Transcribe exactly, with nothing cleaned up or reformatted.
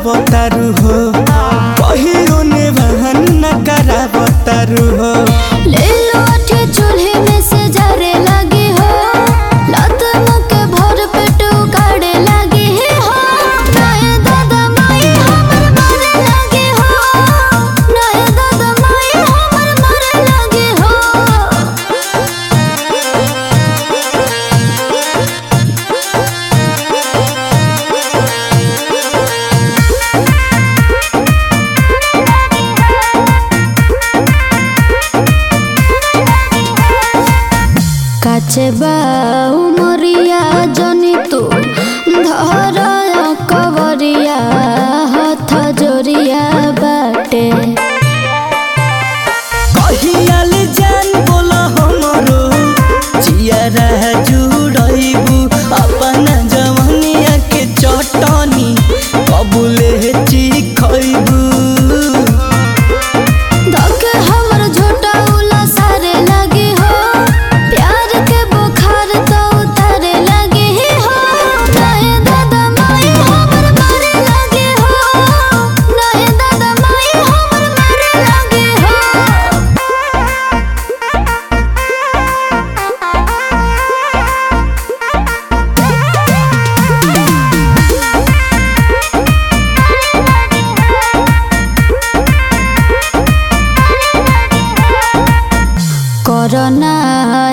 बतारू हो कहियो ने बहन न करा बतारू हो ले लो अठे चूल्हे में से जरे लगी हो लत मुके भर पेट उगाड़े लगी हो नए दादा माई हमर मरे लगी हो नए दादा माई हमर मरे लगी हो काचे बा उमरिया जनी तू धर कवरिया हाथ जोरिया बाटे कहियाल जान बोला हमरो जिया रह जुड़ैबू अपना जवनिया के चटनी कबूले चिखैबू धके हमर झोटा उला सारे लगी हो प्यार के बुखार तो उतारे लगी हो नए दादा माई हमर मरे लगी हो नए दादा माई हमर मरे लगी हो करना